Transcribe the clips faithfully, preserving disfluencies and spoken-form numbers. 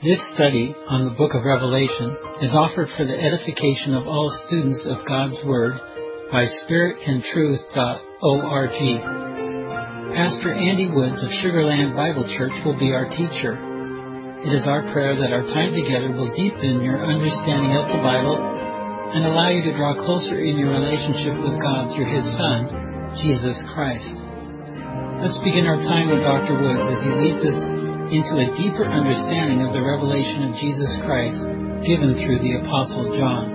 This study on the Book of Revelation is offered for the edification of all students of God's Word by spirit and truth dot org. Pastor Andy Woods of Sugarland Bible Church will be our teacher. It is our prayer that our time together will deepen your understanding of the Bible and allow you to draw closer in your relationship with God through His Son, Jesus Christ. Let's begin our time with Doctor Woods as he leads us into a deeper understanding of the revelation of Jesus Christ given through the Apostle John.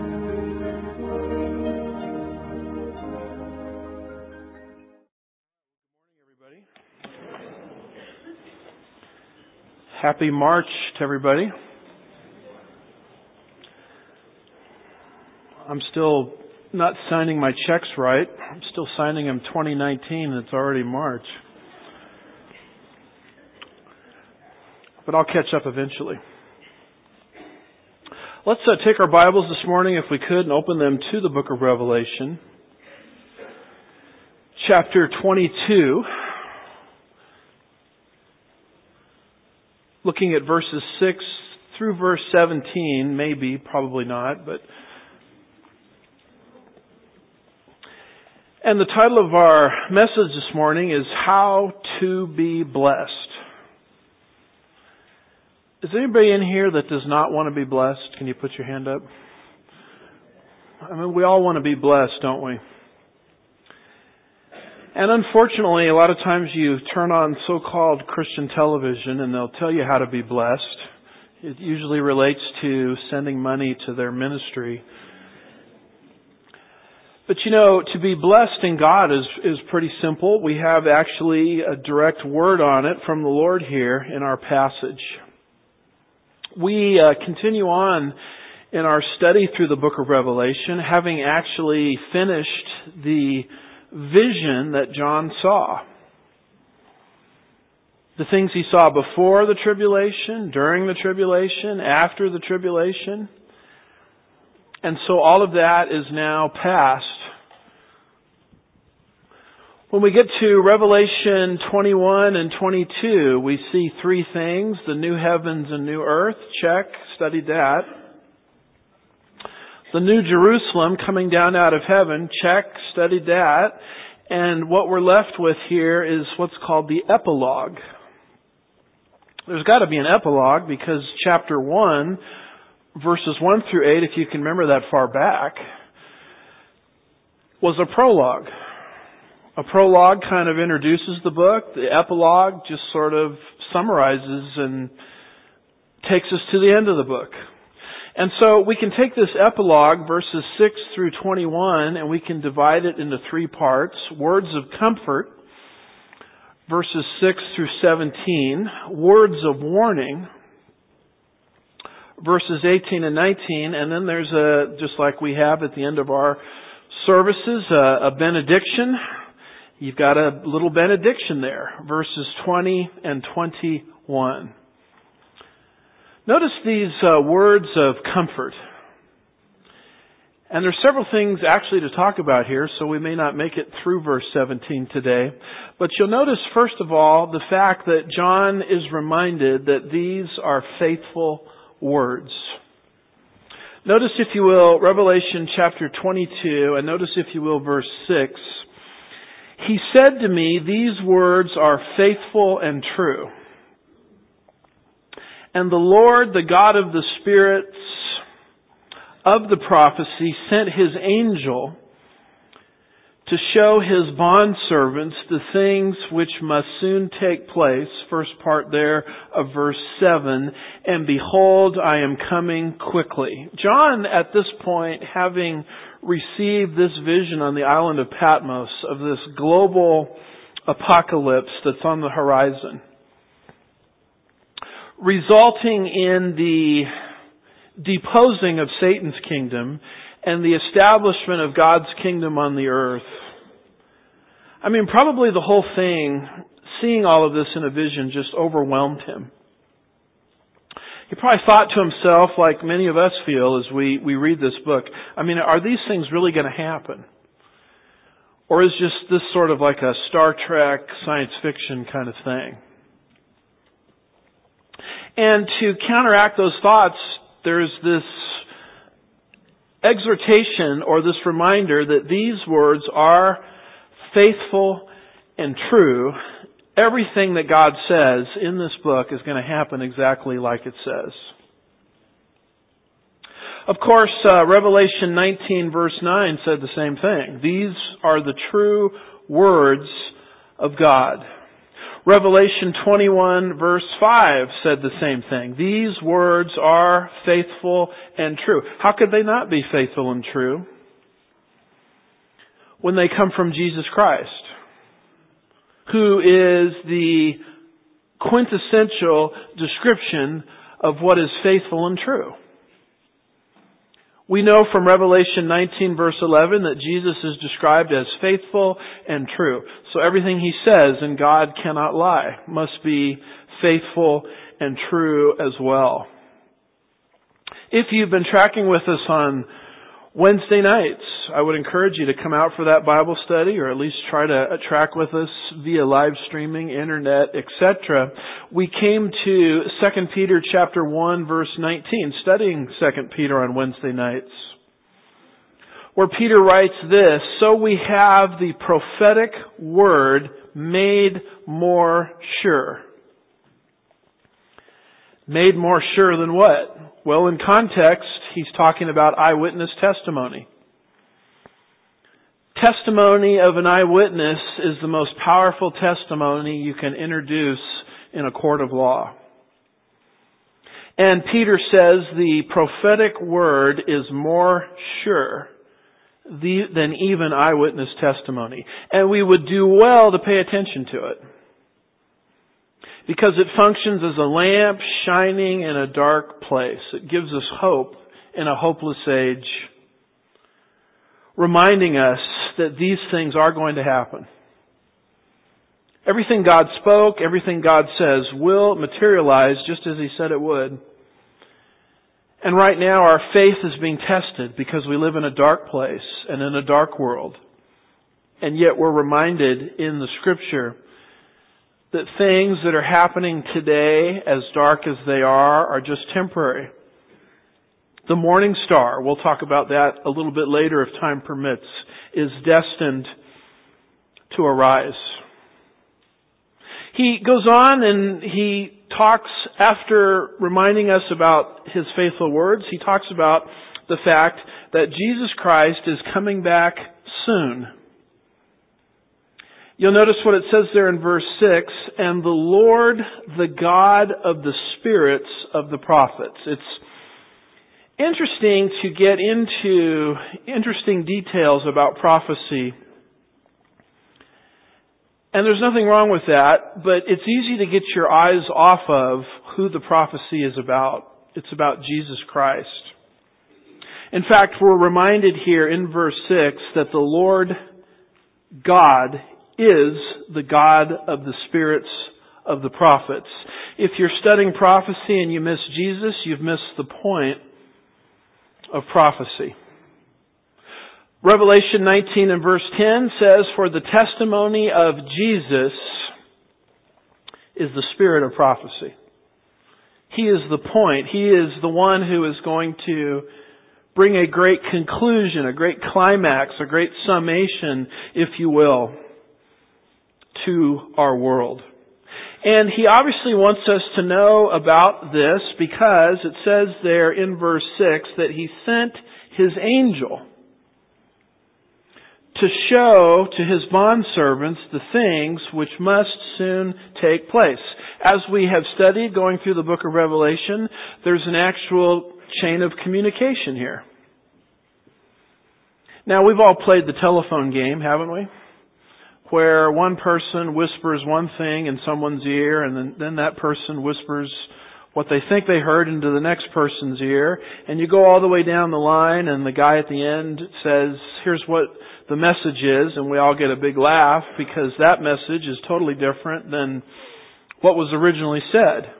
Good morning, everybody. Happy March to everybody. I'm still not signing my checks right. I'm still signing them twenty nineteen and it's already March. But I'll catch up eventually. Let's uh, take our Bibles this morning, if we could, and open them to the book of Revelation. Chapter twenty-two. Looking at verses six through verse seventeen, maybe, probably not, but... And the title of our message this morning is How to Be Blessed. Is anybody in here that does not want to be blessed? Can you put your hand up? I mean, we all want to be blessed, don't we? And unfortunately, a lot of times you turn on so-called Christian television and they'll tell you how to be blessed. It usually relates to sending money to their ministry. But you know, to be blessed in God is, is pretty simple. We have actually a direct word on it from the Lord here in our passage. We uh, continue on in our study through the book of Revelation, having actually finished the vision that John saw. The things he saw before the tribulation, during the tribulation, after the tribulation. And so all of that is now past. When we get to Revelation twenty-one and twenty-two, we see three things. The new heavens and new earth, check, studied that. The new Jerusalem coming down out of heaven, check, studied that. And what we're left with here is what's called the epilogue. There's got to be an epilogue because chapter one, verses one through eight, if you can remember that far back, was a prologue. A prologue kind of introduces the book. The epilogue just sort of summarizes and takes us to the end of the book. And so we can take this epilogue, verses six through twenty-one, and we can divide it into three parts. Words of comfort, verses six through seventeen. Words of warning, verses eighteen and nineteen. And then there's a, just like we have at the end of our services, a, a benediction. You've got a little benediction there, verses twenty and twenty-one. Notice these uh, words of comfort. And there's several things actually to talk about here, so we may not make it through verse seventeen today. But you'll notice, first of all, the fact that John is reminded that these are faithful words. Notice, if you will, Revelation chapter twenty-two, and notice, if you will, verse six. He said to me, these words are faithful and true. And the Lord, the God of the spirits of the prophecy, sent His angel to show His bondservants the things which must soon take place. First part there of verse seven. And behold, I am coming quickly. John, at this point, having received this vision on the island of Patmos of this global apocalypse that's on the horizon, resulting in the deposing of Satan's kingdom and the establishment of God's kingdom on the earth. I mean, probably the whole thing, seeing all of this in a vision, just overwhelmed him. He probably thought to himself, like many of us feel as we, we read this book, I mean, are these things really going to happen? Or is just this sort of like a Star Trek science fiction kind of thing? And to counteract those thoughts, there's this exhortation or this reminder that these words are faithful and true. Everything that God says in this book is going to happen exactly like it says. Of course, uh, Revelation nineteen verse nine said the same thing. These are the true words of God. Revelation twenty-one verse five said the same thing. These words are faithful and true. How could they not be faithful and true when they come from Jesus Christ, who is the quintessential description of what is faithful and true? We know from Revelation nineteen verse eleven that Jesus is described as faithful and true. So everything He says, and God cannot lie, must be faithful and true as well. If you've been tracking with us on Wednesday nights, I would encourage you to come out for that Bible study, or at least try to track with us via live streaming, internet, et cetera. We came to Second Peter chapter one verse nineteen, studying Second Peter on Wednesday nights, where Peter writes this, "So we have the prophetic word made more sure." Made more sure than what? Well, in context, he's talking about eyewitness testimony. Testimony of an eyewitness is the most powerful testimony you can introduce in a court of law. And Peter says the prophetic word is more sure than even eyewitness testimony. And we would do well to pay attention to it, because it functions as a lamp shining in a dark place. It gives us hope in a hopeless age, reminding us that these things are going to happen. Everything God spoke, everything God says will materialize just as He said it would. And right now our faith is being tested because we live in a dark place and in a dark world. And yet we're reminded in the Scripture that things that are happening today, as dark as they are, are just temporary. The morning star, we'll talk about that a little bit later if time permits, is destined to arise. He goes on and he talks, after reminding us about His faithful words, he talks about the fact that Jesus Christ is coming back soon. You'll notice what it says there in verse six, "And the Lord, the God of the spirits of the prophets." It's interesting to get into interesting details about prophecy. And there's nothing wrong with that, but it's easy to get your eyes off of who the prophecy is about. It's about Jesus Christ. In fact, we're reminded here in verse six that the Lord God is the God of the spirits of the prophets. If you're studying prophecy and you miss Jesus, you've missed the point of prophecy. Revelation nineteen and verse ten says, "For the testimony of Jesus is the spirit of prophecy." He is the point. He is the one who is going to bring a great conclusion, a great climax, a great summation, if you will, to our world. And He obviously wants us to know about this because it says there in verse six that He sent His angel to show to His bondservants the things which must soon take place. As we have studied going through the book of Revelation, there's an actual chain of communication here. Now, we've all played the telephone game, haven't we? Where one person whispers one thing in someone's ear, and then, then that person whispers what they think they heard into the next person's ear, and you go all the way down the line, and the guy at the end says, "Here's what the message is," and we all get a big laugh because that message is totally different than what was originally said.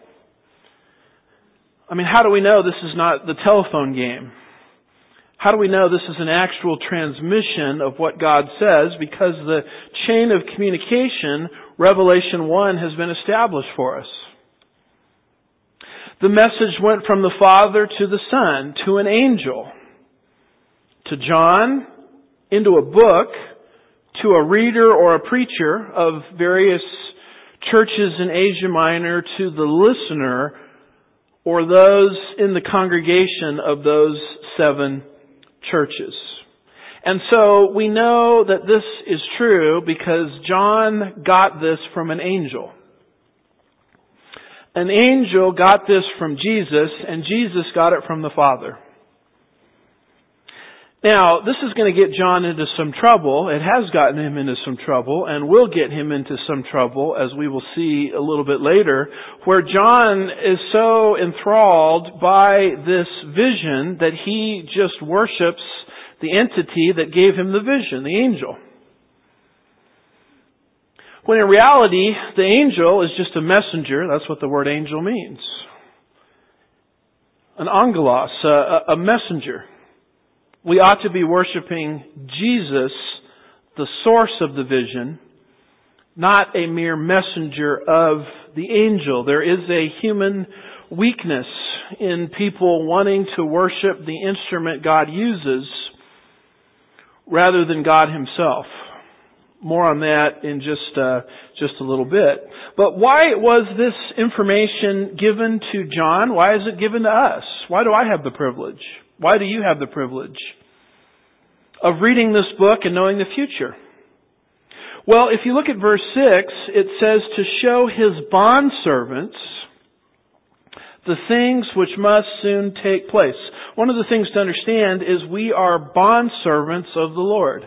I mean, how do we know this is not the telephone game? How do we know this is an actual transmission of what God says? Because the chain of communication, Revelation one, has been established for us. The message went from the Father to the Son, to an angel, to John, into a book, to a reader or a preacher of various churches in Asia Minor, to the listener or those in the congregation of those seven churches. And so we know that this is true because John got this from an angel. An angel got this from Jesus, and Jesus got it from the Father. Now, this is going to get John into some trouble. It has gotten him into some trouble, and will get him into some trouble, as we will see a little bit later, where John is so enthralled by this vision that he just worships the entity that gave him the vision, the angel. When in reality, the angel is just a messenger. That's what the word angel means. An angelos, a, a messenger. We ought to be worshiping Jesus, the source of the vision, not a mere messenger of the angel. There is a human weakness in people wanting to worship the instrument God uses rather than God Himself. More on that in just uh, just a little bit. But why was this information given to John? Why is it given to us? Why do I have the privilege? Why do you have the privilege of reading this book and knowing the future? Well, if you look at verse six, it says to show His bondservants the things which must soon take place. One of the things to understand is we are bondservants of the Lord.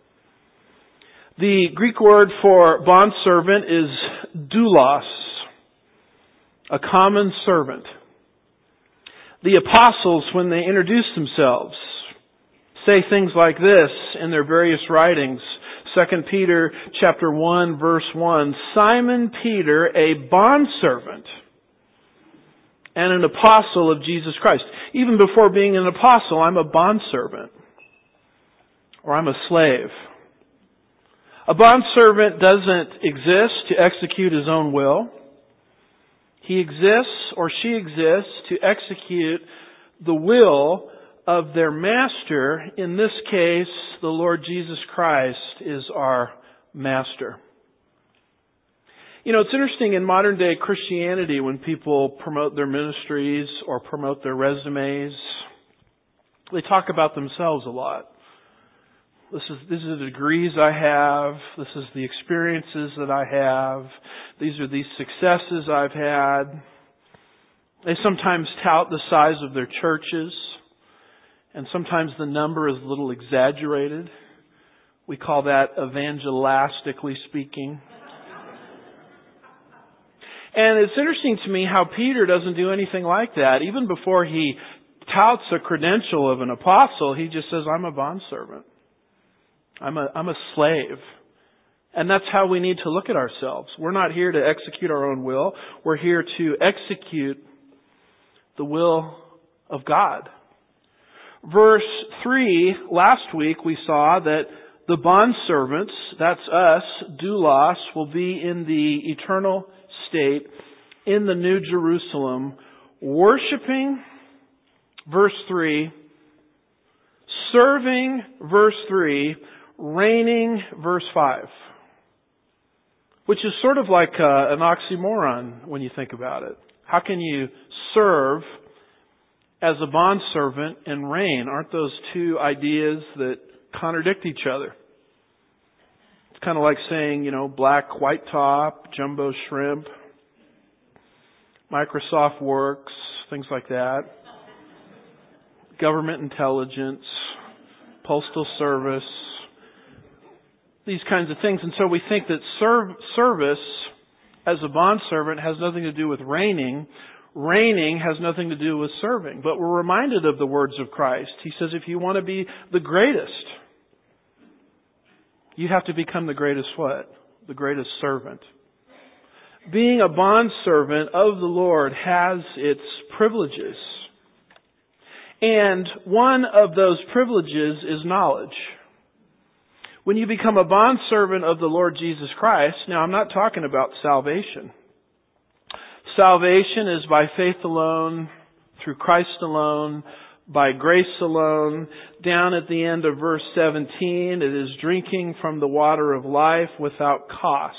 The Greek word for bondservant is doulos, a common servant. The apostles, when they introduce themselves, say things like this in their various writings. Second Peter chapter one, verse one, Simon Peter, a bondservant and an apostle of Jesus Christ. Even before being an apostle, I'm a bondservant, or I'm a slave. A bondservant doesn't exist to execute his own will. He exists, or she exists, to execute the will of their master. In this case, the Lord Jesus Christ is our master. You know, it's interesting in modern day Christianity when people promote their ministries or promote their resumes, they talk about themselves a lot. This is, these are the degrees I have. This is the experiences that I have. These are the successes I've had. They sometimes tout the size of their churches, and sometimes the number is a little exaggerated. We call that evangelistically speaking. And it's interesting to me how Peter doesn't do anything like that. Even before he touts a credential of an apostle, he just says, I'm a bondservant. I'm a, I'm a slave. And that's how we need to look at ourselves. We're not here to execute our own will. We're here to execute the will of God. Verse three, last week we saw that the bondservants, that's us, doulos, will be in the eternal state in the New Jerusalem, worshiping, verse three, serving, verse three, reigning, verse five. Which is sort of like uh, an oxymoron when you think about it. How can you serve as a bondservant and reign? Aren't those two ideas that contradict each other? It's kind of like saying, you know, black white top, jumbo shrimp, Microsoft Works, things like that. Government intelligence, postal service, these kinds of things. And so we think that serve, service as a bondservant has nothing to do with reigning. Reigning has nothing to do with serving. But we're reminded of the words of Christ. He says if you want to be the greatest, you have to become the greatest what? The greatest servant. Being a bondservant of the Lord has its privileges. And one of those privileges is knowledge. When you become a bondservant of the Lord Jesus Christ, now I'm not talking about salvation. Salvation is by faith alone, through Christ alone, by grace alone. Down at the end of verse seventeen, it is drinking from the water of life without cost.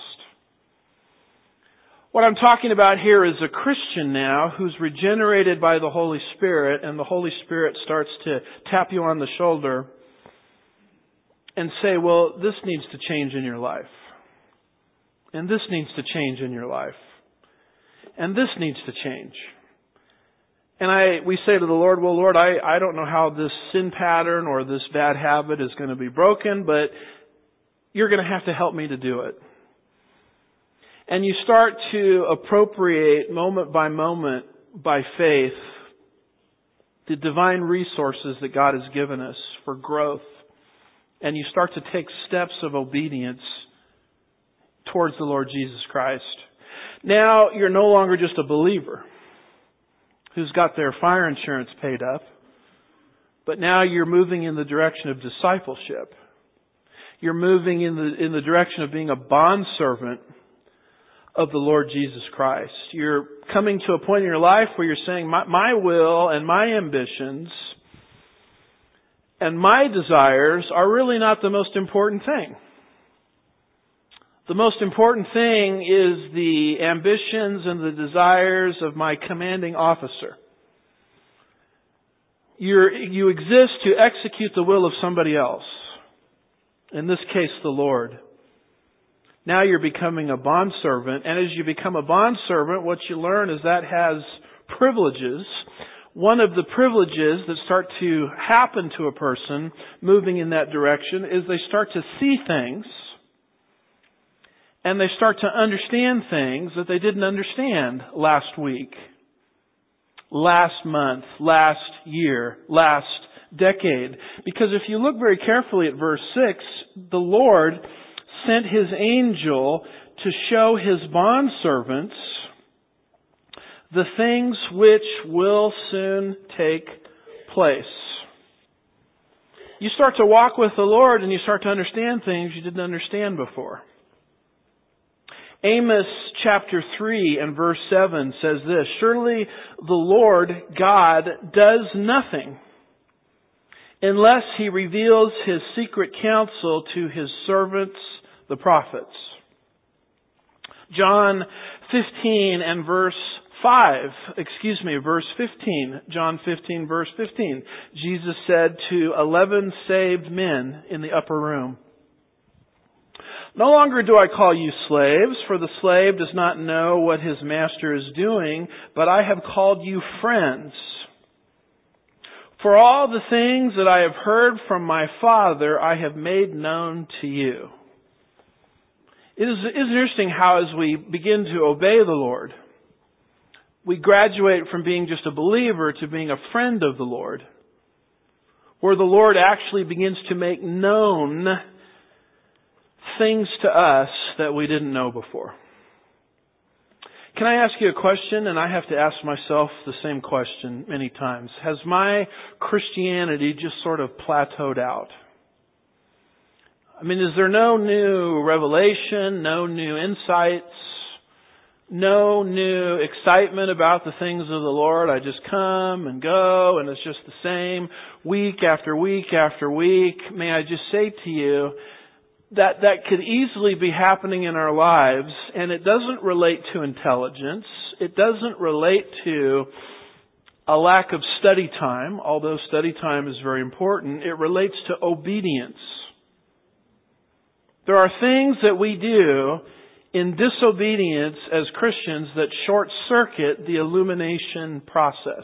What I'm talking about here is a Christian now who's regenerated by the Holy Spirit, and the Holy Spirit starts to tap you on the shoulder and say, well, this needs to change in your life. And this needs to change in your life. And this needs to change. And I, we say to the Lord, well, Lord, I, I don't know how this sin pattern or this bad habit is going to be broken, but you're going to have to help me to do it. And you start to appropriate moment by moment by faith the divine resources that God has given us for growth. And you start to take steps of obedience towards the Lord Jesus Christ. Now you're no longer just a believer who's got their fire insurance paid up, but now you're moving in the direction of discipleship. You're moving in the in the direction of being a bondservant of the Lord Jesus Christ. You're coming to a point in your life where you're saying, my, my will and my ambitions and my desires are really not the most important thing. The most important thing is the ambitions and the desires of my commanding officer. You're, you exist to execute the will of somebody else. In this case, the Lord. Now you're becoming a bondservant, and as you become a bondservant, what you learn is that has privileges. One of the privileges that start to happen to a person moving in that direction is they start to see things, and they start to understand things that they didn't understand last week, last month, last year, last decade. Because if you look very carefully at verse six, the Lord sent His angel to show His bondservants the things which will soon take place. You start to walk with the Lord and you start to understand things you didn't understand before. Amos chapter three and verse seven says this, surely the Lord God does nothing unless He reveals His secret counsel to His servants, the prophets. John fifteen and verse five, excuse me, verse fifteen. John fifteen verse fifteen. Jesus said to eleven saved men in the upper room, no longer do I call you slaves, for the slave does not know what his master is doing, but I have called you friends. For all the things that I have heard from my Father, I have made known to you. It is, it is interesting how as we begin to obey the Lord, we graduate from being just a believer to being a friend of the Lord, where the Lord actually begins to make known things to us that we didn't know before. Can I ask you a question? And I have to ask myself the same question many times. Has my Christianity just sort of plateaued out? I mean, is there no new revelation, no new insights, no new excitement about the things of the Lord? I just come and go and it's just the same week after week after week. May I just say to you that that could easily be happening in our lives, and it doesn't relate to intelligence. It doesn't relate to a lack of study time, although study time is very important. It relates to obedience. There are things that we do in disobedience as Christians that short-circuit the illumination process.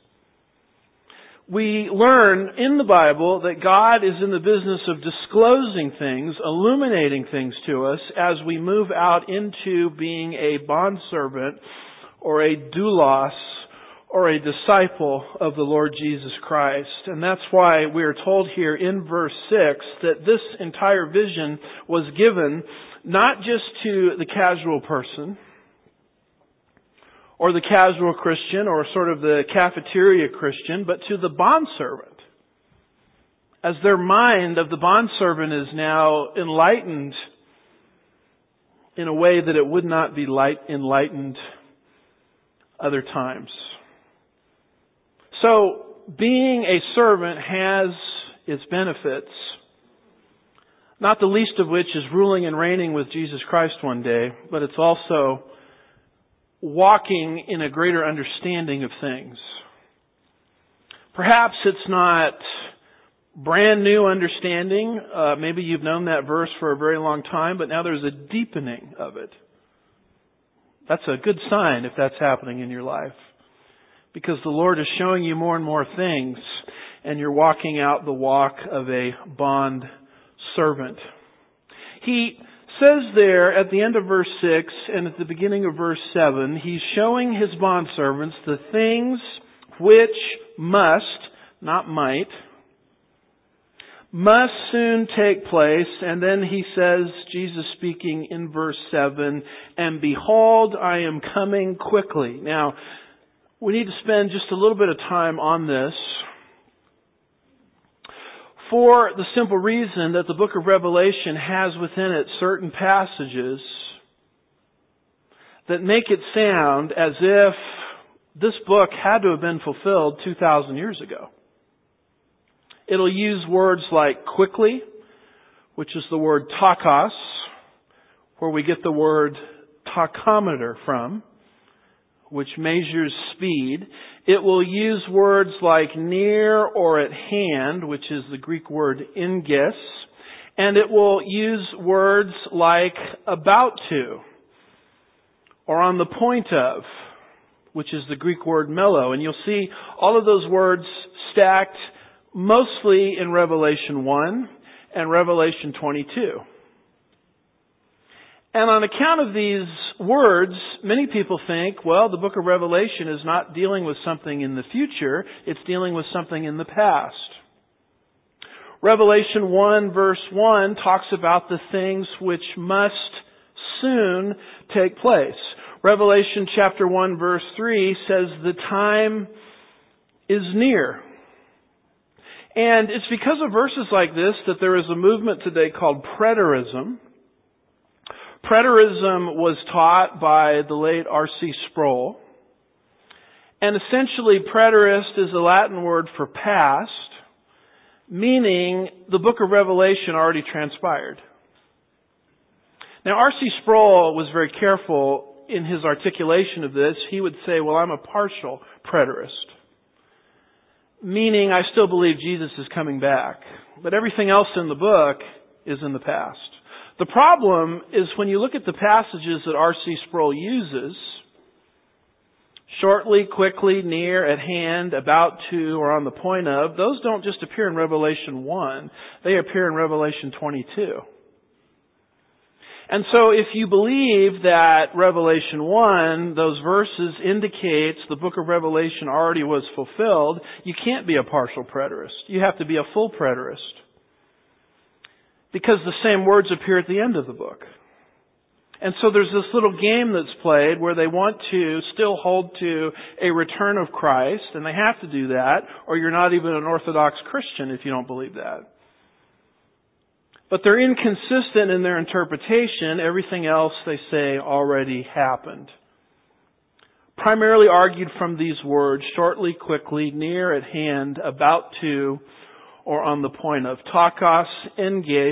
We learn in the Bible that God is in the business of disclosing things, illuminating things to us as we move out into being a bondservant or a doulos or a disciple of the Lord Jesus Christ. And that's why we are told here in verse six that this entire vision was given not just to the casual person, or the casual Christian, or sort of the cafeteria Christian, but to the bondservant. As their mind of the bondservant is now enlightened in a way that it would not be light enlightened other times. So, being a servant has its benefits, not the least of which is ruling and reigning with Jesus Christ one day, but it's also walking in a greater understanding of things. Perhaps it's not brand new understanding. Uh, maybe you've known that verse for a very long time, but now there's a deepening of it. That's a good sign if that's happening in your life, because the Lord is showing you more and more things, and you're walking out the walk of a bond servant. He says there at the end of verse six and at the beginning of verse seven, he's showing his bondservants the things which must, not might, must soon take place. And then he says, Jesus speaking in verse seven, and behold, I am coming quickly. Now, we need to spend just a little bit of time on this, for the simple reason that the book of Revelation has within it certain passages that make it sound as if this book had to have been fulfilled two thousand years ago. It'll use words like quickly, which is the word takos, where we get the word tachometer from, which measures speed. It will use words like near or at hand, which is the Greek word ingis. And it will use words like about to, or on the point of, which is the Greek word melo. And you'll see all of those words stacked mostly in Revelation one and Revelation twenty-two. And on account of these words, many people think, well, the book of Revelation is not dealing with something in the future, it's dealing with something in the past. Revelation one verse one talks about the things which must soon take place. Revelation chapter one verse three says the time is near. And it's because of verses like this that there is a movement today called preterism. Preterism was taught by the late R C Sproul. And essentially, preterist is a Latin word for past, meaning the book of Revelation already transpired. Now, R C Sproul was very careful in his articulation of this. He would say, well, I'm a partial preterist, meaning I still believe Jesus is coming back, but everything else in the book is in the past. The problem is when you look at the passages that R C Sproul uses, shortly, quickly, near, at hand, about to, or on the point of, those don't just appear in Revelation one, they appear in Revelation twenty-two. And so if you believe that Revelation one, those verses indicates the book of Revelation already was fulfilled, you can't be a partial preterist. You have to be a full preterist, because the same words appear at the end of the book. And so there's this little game that's played where they want to still hold to a return of Christ, and they have to do that, or you're not even an Orthodox Christian if you don't believe that. But they're inconsistent in their interpretation. Everything else they say already happened. Primarily argued from these words, shortly, quickly, near, at hand, about to, or on the point of. Takos, engais,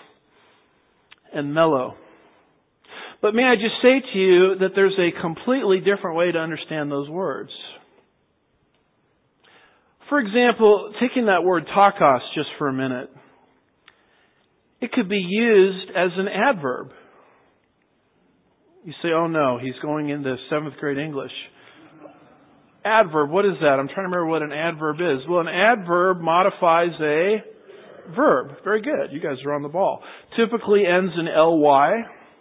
and melo. But may I just say to you that there's a completely different way to understand those words. For example, taking that word takos just for a minute, it could be used as an adverb. You say, oh no, he's going into seventh grade English. Adverb, what is that? I'm trying to remember what an adverb is. Well, an adverb modifies a verb. Very good. You guys are on the ball. Typically ends in ly.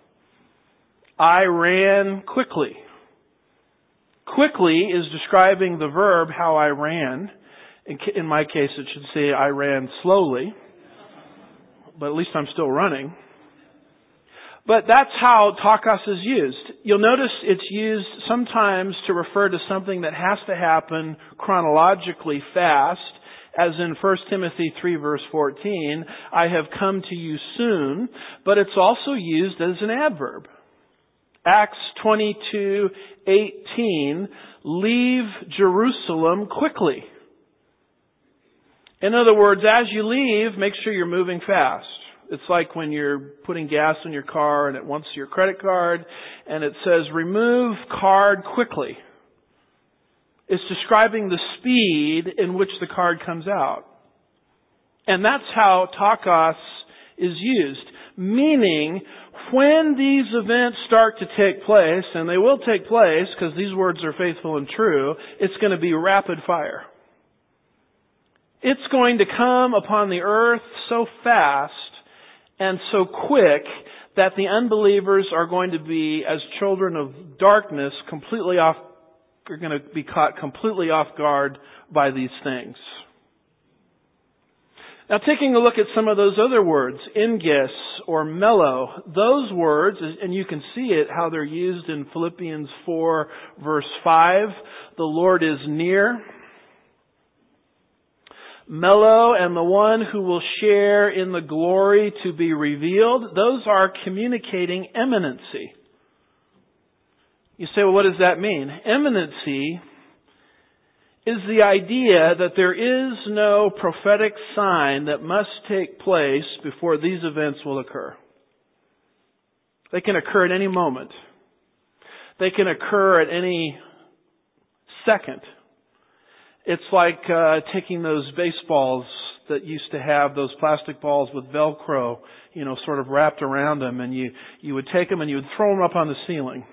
I ran quickly. Quickly is describing the verb how I ran. In, in my case, it should say I ran slowly. But at least I'm still running. But that's how takos is used. You'll notice it's used sometimes to refer to something that has to happen chronologically fast, as in First Timothy three verse fourteen, I have come to you soon, but it's also used as an adverb. Acts twenty-two eighteen, leave Jerusalem quickly. In other words, as you leave, make sure you're moving fast. It's like when you're putting gas in your car and it wants your credit card and it says remove card quickly. It's describing the speed in which the card comes out. And that's how takos is used. Meaning, when these events start to take place, and they will take place because these words are faithful and true, it's going to be rapid fire. It's going to come upon the earth so fast and so quick that the unbelievers are going to be, as children of darkness, completely off, are going to be caught completely off guard by these things. Now, taking a look at some of those other words, engis or mellow, those words, and you can see it, how they're used in Philippians four verse five, the Lord is near. Mellow and the one who will share in the glory to be revealed, those are communicating imminency. You say, well, what does that mean? Imminency is the idea that there is no prophetic sign that must take place before these events will occur. They can occur at any moment. They can occur at any second. It's like uh, taking those baseballs that used to have those plastic balls with Velcro, you know, sort of wrapped around them, and you, you would take them and you would throw them up on the ceiling.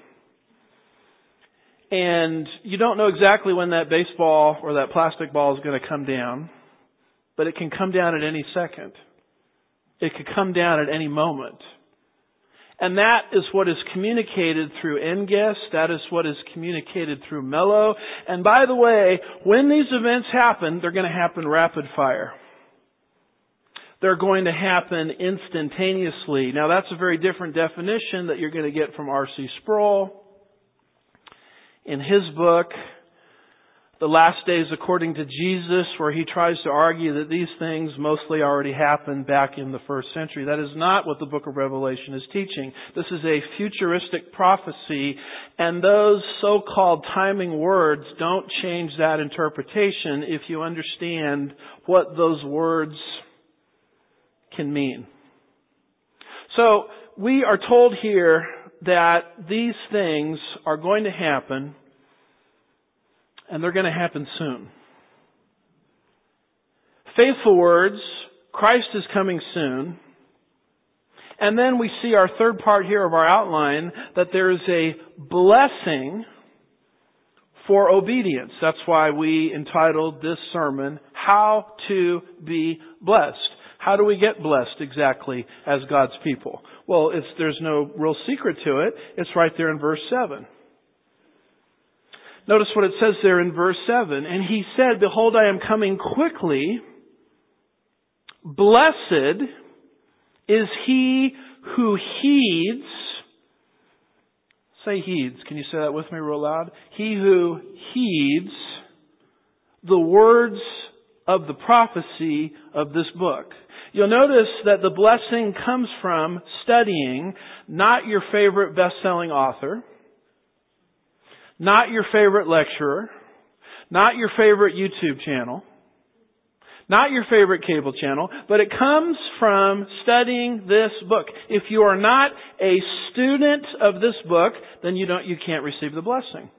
And you don't know exactly when that baseball or that plastic ball is going to come down, but it can come down at any second. It could come down at any moment. And that is what is communicated through engis. That is what is communicated through mellow. And by the way, when these events happen, they're going to happen rapid fire. They're going to happen instantaneously. Now that's a very different definition that you're going to get from R C Sproul. In his book, The Last Days According to Jesus, where he tries to argue that these things mostly already happened back in the first century. That is not what the book of Revelation is teaching. This is a futuristic prophecy, and those so-called timing words don't change that interpretation if you understand what those words can mean. So, we are told here that these things are going to happen, and they're going to happen soon. Faithful words, Christ is coming soon. And then we see our third part here of our outline, that there is a blessing for obedience. That's why we entitled this sermon, How to Be Blessed. How do we get blessed exactly as God's people? Well, it's, there's no real secret to it. It's right there in verse seven. Notice what it says there in verse seven. And he said, behold, I am coming quickly. Blessed is he who heeds. Say heeds. Can you say that with me real loud? He who heeds the words of the prophecy of this book. You'll notice that the blessing comes from studying not your favorite best-selling author, not your favorite lecturer, not your favorite YouTube channel, not your favorite cable channel, but it comes from studying this book. If you are not a student of this book, then you don't, you can't receive the blessing.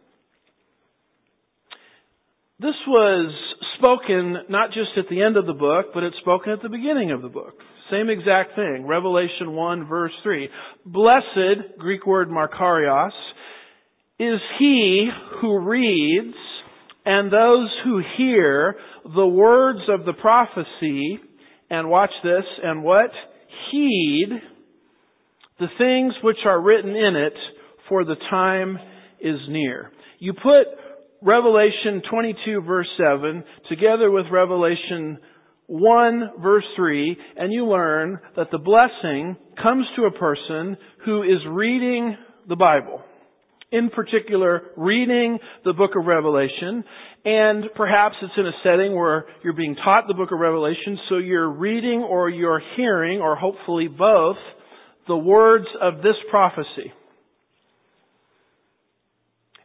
This was spoken not just at the end of the book, but it's spoken at the beginning of the book. Same exact thing. Revelation one verse three. Blessed, Greek word makarios, is he who reads and those who hear the words of the prophecy, and watch this, and what? Heed the things which are written in it, for the time is near. You put Revelation twenty-two verse seven together with Revelation one verse three, and you learn that the blessing comes to a person who is reading the Bible. In particular, reading the book of Revelation, and perhaps it's in a setting where you're being taught the book of Revelation, so you're reading or you're hearing, or hopefully both, the words of this prophecy.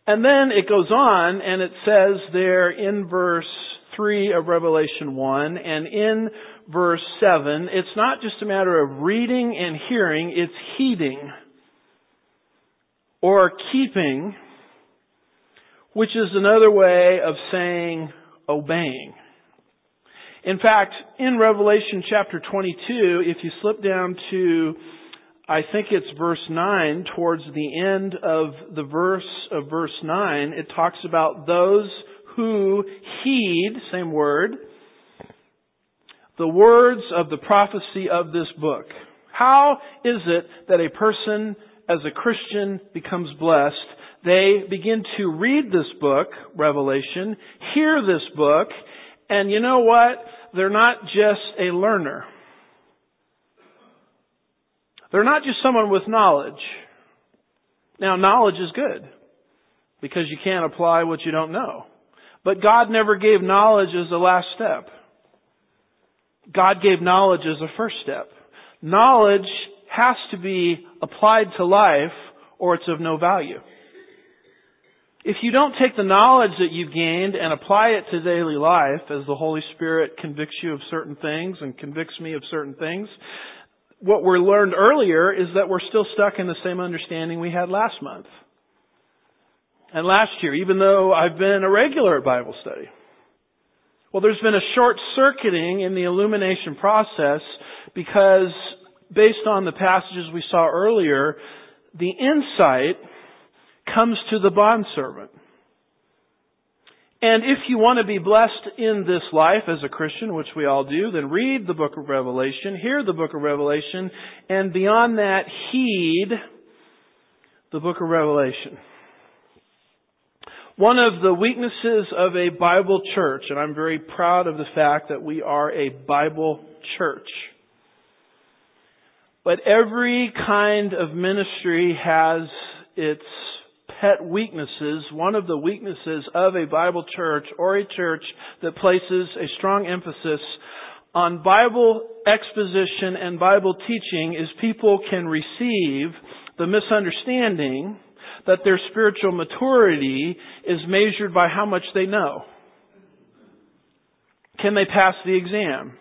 And then it goes on and it says there in verse three of Revelation one and in verse seven, it's not just a matter of reading and hearing, it's heeding or keeping, which is another way of saying obeying. In fact, in Revelation chapter twenty-two, if you slip down to, I think it's verse nine, towards the end of the verse of verse nine, it talks about those who heed, same word, the words of the prophecy of this book. How is it that a person as a Christian becomes blessed? They begin to read this book, Revelation, hear this book, and you know what? They're not just a learner. They're not just someone with knowledge. Now, knowledge is good because you can't apply what you don't know. But God never gave knowledge as the last step. God gave knowledge as a first step. Knowledge has to be applied to life or it's of no value. If you don't take the knowledge that you've gained and apply it to daily life, as the Holy Spirit convicts you of certain things and convicts me of certain things, what we learned earlier is that we're still stuck in the same understanding we had last month. And last year, even though I've been a regular at Bible study. Well, there's been a short-circuiting in the illumination process because based on the passages we saw earlier, the insight comes to the bondservant. And if you want to be blessed in this life as a Christian, which we all do, then read the book of Revelation, hear the book of Revelation, and beyond that, heed the book of Revelation. One of the weaknesses of a Bible church, and I'm very proud of the fact that we are a Bible church, but every kind of ministry has its pet weaknesses. One of the weaknesses of a Bible church or a church that places a strong emphasis on Bible exposition and Bible teaching is people can receive the misunderstanding that their spiritual maturity is measured by how much they know. Can they pass the exam?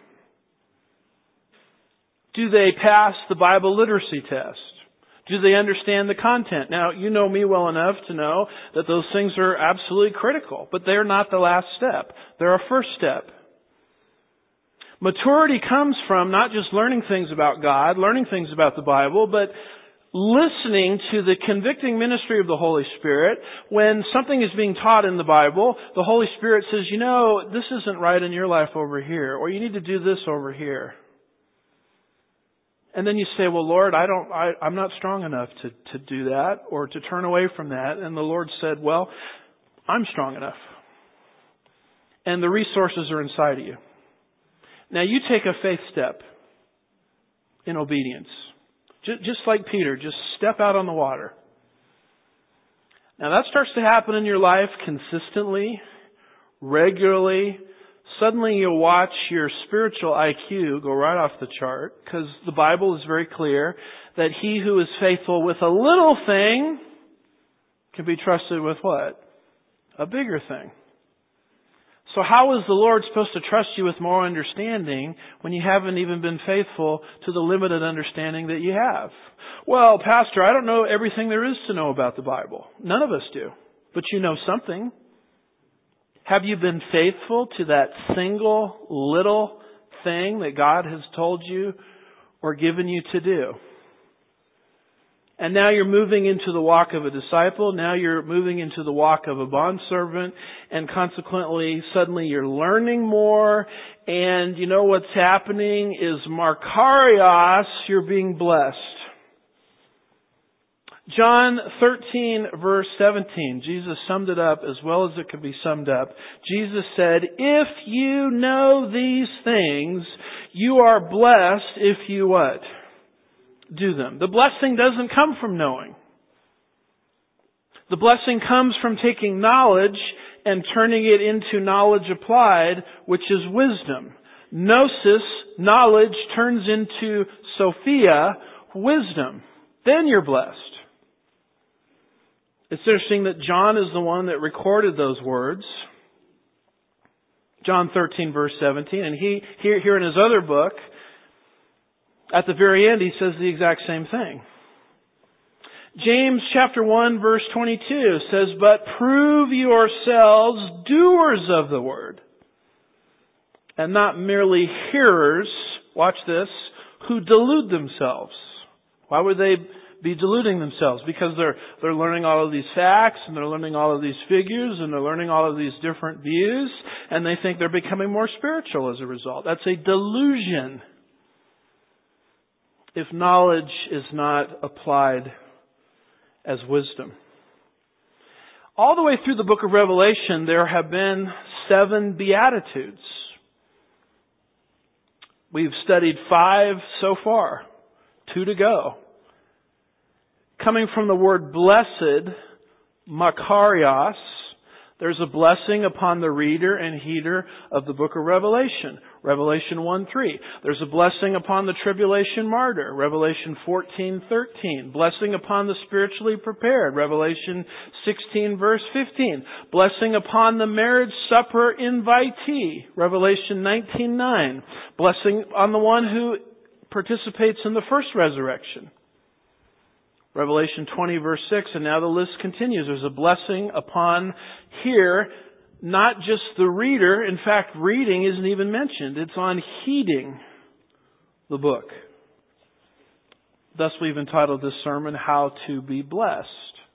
Do they pass the Bible literacy test? Do they understand the content? Now, you know me well enough to know that those things are absolutely critical, but they're not the last step. They're a first step. Maturity comes from not just learning things about God, learning things about the Bible, but listening to the convicting ministry of the Holy Spirit. When something is being taught in the Bible, the Holy Spirit says, you know, this isn't right in your life over here, or you need to do this over here. And then you say, well, Lord, I don't, I, I'm not strong enough to, to do that or to turn away from that. And the Lord said, well, I'm strong enough. And the resources are inside of you. Now you take a faith step in obedience. Just, just like Peter, just step out on the water. Now that starts to happen in your life consistently, regularly. Suddenly you'll watch your spiritual I Q go right off the chart because the Bible is very clear that he who is faithful with a little thing can be trusted with what? A bigger thing. So how is the Lord supposed to trust you with more understanding when you haven't even been faithful to the limited understanding that you have? Well, Pastor, I don't know everything there is to know about the Bible. None of us do. But you know something. Have you been faithful to that single little thing that God has told you or given you to do? And now you're moving into the walk of a disciple. Now you're moving into the walk of a bondservant. And consequently, suddenly you're learning more. And you know what's happening is Makarios, you're being blessed. John thirteen verse seventeen, Jesus summed it up as well as it could be summed up. Jesus said, if you know these things, you are blessed if you what? Do them. The blessing doesn't come from knowing. The blessing comes from taking knowledge and turning it into knowledge applied, which is wisdom. Gnosis, knowledge, turns into Sophia, wisdom. Then you're blessed. It's interesting that John is the one that recorded those words. John thirteen verse seventeen. And he, here, here in his other book, at the very end, he says the exact same thing. James chapter one verse twenty-two says, "But prove yourselves doers of the word, and not merely hearers," watch this, "who delude themselves." Why would they be deluding themselves? Because they're, they're learning all of these facts, and they're learning all of these figures, and they're learning all of these different views, and they think they're becoming more spiritual as a result. That's a delusion if knowledge is not applied as wisdom. All the way through the book of Revelation, there have been seven Beatitudes. We've studied five so far, two to go. Coming from the word blessed, makarios, there's a blessing upon the reader and heeder of the book of Revelation. Revelation one three. There's a blessing upon the tribulation martyr. Revelation fourteen thirteen. Blessing upon the spiritually prepared. Revelation sixteen verse fifteen. Blessing upon the marriage supper invitee. Revelation nineteen nine. Blessing on the one who participates in the first resurrection. Revelation twenty verse six, and now the list continues. There's a blessing upon here, not just the reader. In fact, reading isn't even mentioned. It's on heeding the book. Thus we've entitled this sermon, How to Be Blessed.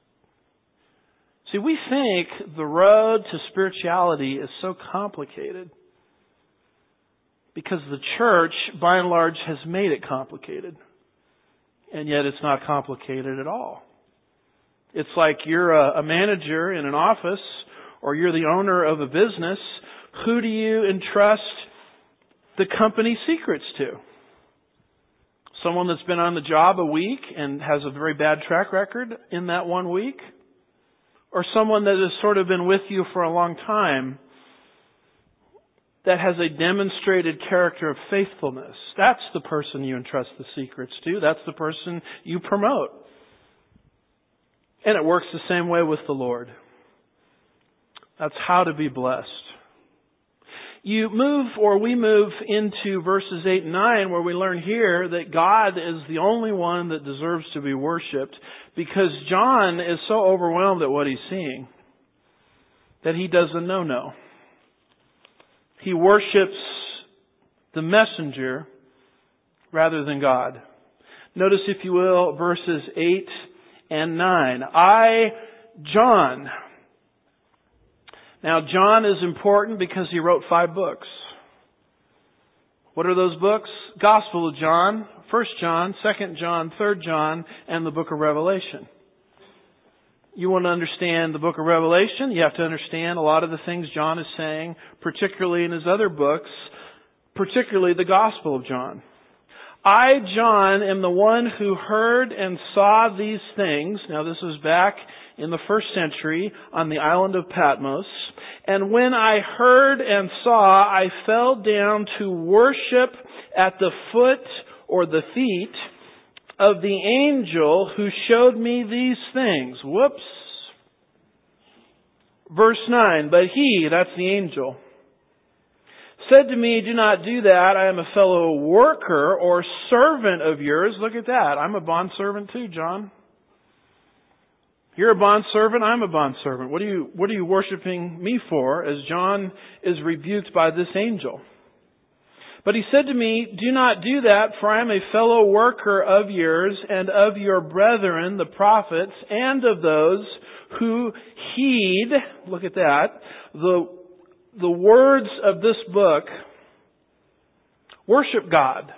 See, we think the road to spirituality is so complicated because the church, by and large, has made it complicated. And yet it's not complicated at all. It's like you're a, a manager in an office, or you're the owner of a business. Who do you entrust the company secrets to? Someone that's been on the job a week and has a very bad track record in that one week? Or someone that has sort of been with you for a long time, that has a demonstrated character of faithfulness? That's the person you entrust the secrets to. That's the person you promote. And it works the same way with the Lord. That's how to be blessed. You move, or we move into verses eight and nine, where we learn here that God is the only one that deserves to be worshipped, because John is so overwhelmed at what he's seeing that he does a no-no. He worships the messenger rather than God. Notice, if you will, verses eight and nine. I, John. Now, John is important because he wrote five books. What are those books? Gospel of John, First John, Second John, Third John, and the book of Revelation. You want to understand the book of Revelation, you have to understand a lot of the things John is saying, particularly in his other books, particularly the Gospel of John. I, John, am the one who heard and saw these things. Now, this is back in the first century on the island of Patmos. And when I heard and saw, I fell down to worship at the foot or the feet of the angel who showed me these things. Whoops. Verse nine, but he, that's the angel, said to me, do not do that. I am a fellow worker or servant of yours. Look at that. I'm a bondservant too, John. You're a bondservant. I'm a bondservant. What are you, what are you worshiping me for? As John is rebuked by this angel. But he said to me, do not do that, for I am a fellow worker of yours and of your brethren, the prophets, and of those who heed, look at that, the, the words of this book. Worship God.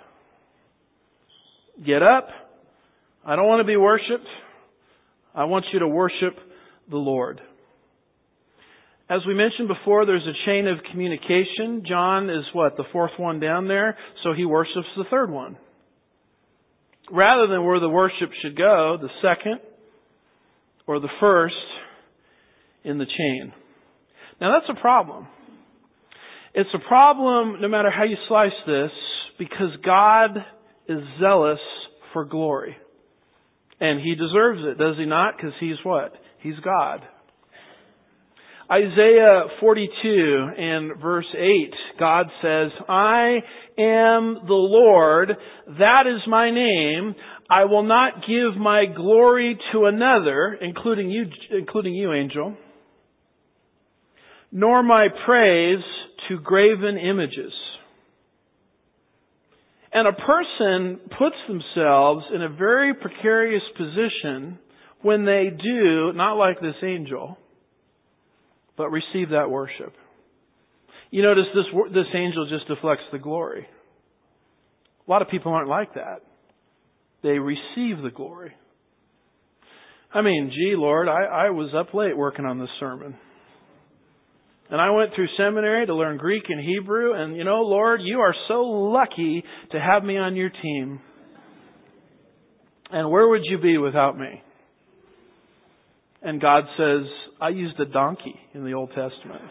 Get up. I don't want to be worshipped. I want you to worship the Lord. As we mentioned before, there's a chain of communication. John is what? The fourth one down there. So he worships the third one. Rather than where the worship should go, the second or the first in the chain. Now that's a problem. It's a problem no matter how you slice this, because God is zealous for glory. And He deserves it, does He not? Because He's what? He's God. Isaiah forty-two and verse eight, God says, I am the Lord, that is my name. I will not give my glory to another, including you, including you, angel, nor my praise to graven images. And a person puts themselves in a very precarious position when they do, not like this angel, but receive that worship. You notice this, this angel just deflects the glory. A lot of people aren't like that. They receive the glory. I mean, gee, Lord, I, I was up late working on this sermon. And I went through seminary to learn Greek and Hebrew. And you know, Lord, you are so lucky to have me on your team. And where would you be without me? And God says, I used a donkey in the Old Testament.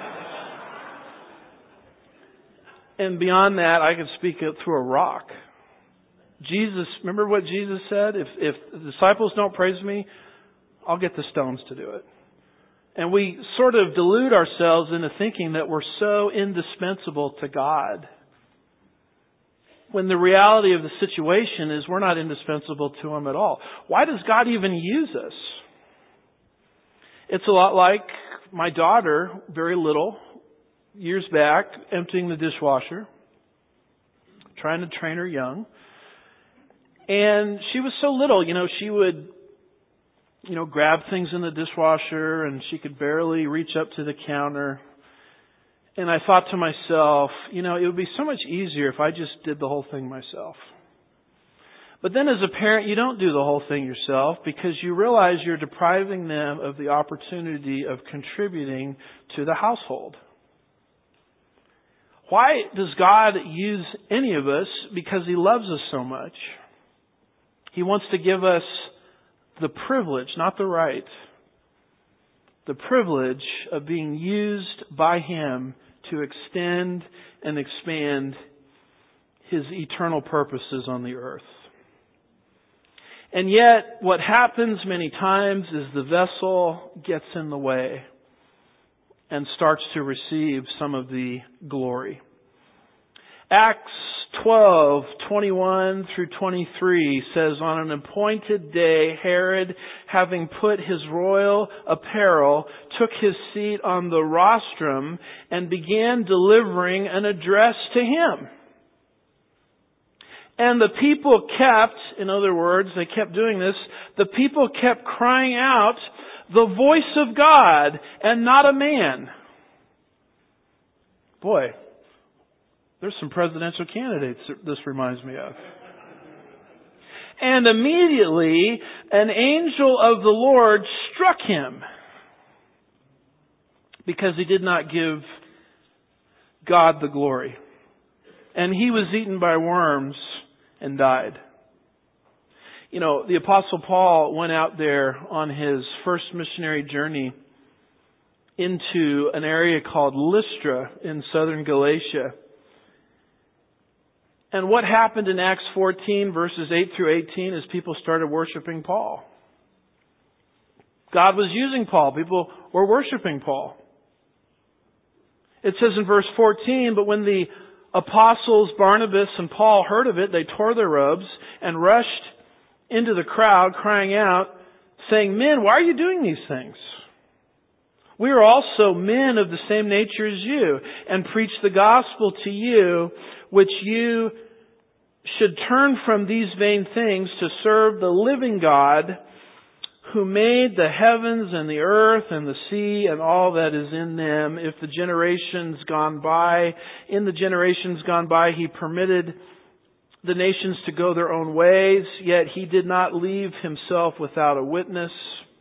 And beyond that, I could speak it through a rock. Jesus, remember what Jesus said? If, if the disciples don't praise me, I'll get the stones to do it. And we sort of delude ourselves into thinking that we're so indispensable to God. When the reality of the situation is we're not indispensable to Him at all. Why does God even use us? It's a lot like my daughter, very little, years back, emptying the dishwasher, trying to train her young. And she was so little, you know, she would, you know, grab things in the dishwasher and she could barely reach up to the counter. And I thought to myself, you know, it would be so much easier if I just did the whole thing myself. But then as a parent, you don't do the whole thing yourself because you realize you're depriving them of the opportunity of contributing to the household. Why does God use any of us? Because He loves us so much. He wants to give us the privilege, not the right, the privilege of being used by Him to extend and expand His eternal purposes on the earth. And yet, what happens many times is the vessel gets in the way and starts to receive some of the glory. Acts twelve, twenty-one through twenty-three says, on an appointed day, Herod, having put his royal apparel, took his seat on the rostrum and began delivering an address to him. And the people kept, in other words, they kept doing this, the people kept crying out, the voice of God and not a man. Boy, there's some presidential candidates this reminds me of. And immediately an angel of the Lord struck him because he did not give God the glory. And he was eaten by worms and died. You know, the Apostle Paul went out there on his first missionary journey into an area called Lystra in southern Galatia. And what happened in Acts fourteen, verses eight through eighteen, is people started worshiping Paul. God was using Paul. People were worshiping Paul. It says in verse fourteen, but when the apostles Barnabas and Paul heard of it, they tore their robes and rushed into the crowd, crying out, saying, men, why are you doing these things? We are also men of the same nature as you, and preach the gospel to you, which you should turn from these vain things to serve the living God, who made the heavens and the earth and the sea and all that is in them. If the generations gone by, in the generations gone by, He permitted the nations to go their own ways, yet He did not leave Himself without a witness.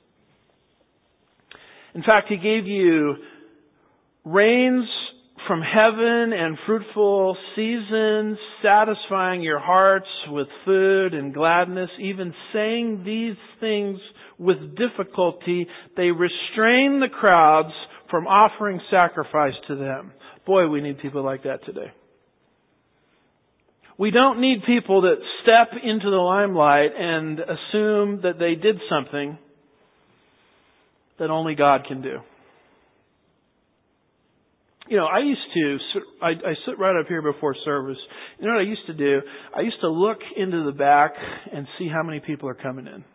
In fact, He gave you rains from heaven and fruitful seasons, satisfying your hearts with food and gladness. Even saying these things with difficulty, they restrain the crowds from offering sacrifice to them. Boy, we need people like that today. We don't need people that step into the limelight and assume that they did something that only God can do. You know, I used to, I, I sit right up here before service. You know what I used to do? I used to look into the back and see how many people are coming in.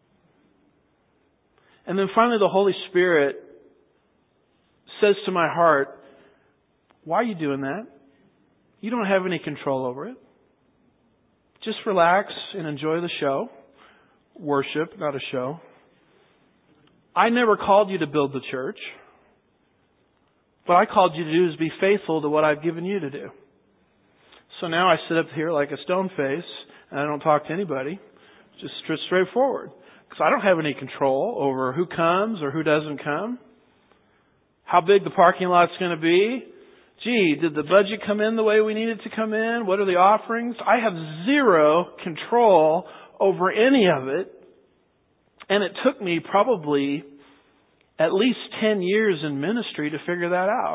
And then finally the Holy Spirit says to my heart, why are you doing that? You don't have any control over it. Just relax and enjoy the show. Worship, not a show. I never called you to build the church. What I called you to do is be faithful to what I've given you to do. So now I sit up here like a stone face and I don't talk to anybody. Just straightforward. Because I don't have any control over who comes or who doesn't come. How big the parking lot's going to be. Gee, did the budget come in the way we needed to come in? What are the offerings? I have zero control over any of it. And it took me probably at least ten years in ministry to figure that out.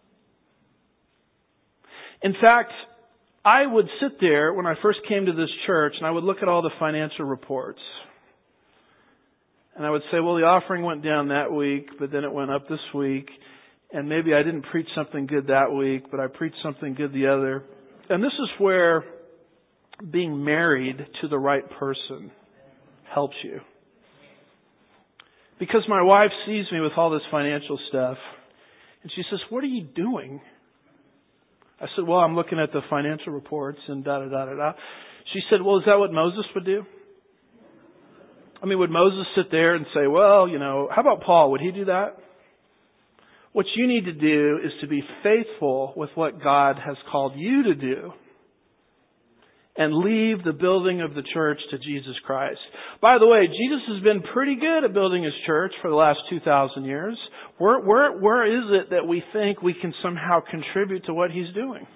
In fact, I would sit there when I first came to this church and I would look at all the financial reports. And I would say, well, the offering went down that week, but then it went up this week. And maybe I didn't preach something good that week, but I preached something good the other. And this is where being married to the right person helps you. Because my wife sees me with all this financial stuff, and she says, what are you doing? I said, well, I'm looking at the financial reports and da-da-da-da-da. She said, well, is that what Moses would do? I mean, would Moses sit there and say, well, you know, how about Paul? Would he do that? What you need to do is to be faithful with what God has called you to do and leave the building of the church to Jesus Christ. By the way, Jesus has been pretty good at building His church for the last two thousand years. Where, where, where is it that we think we can somehow contribute to what He's doing?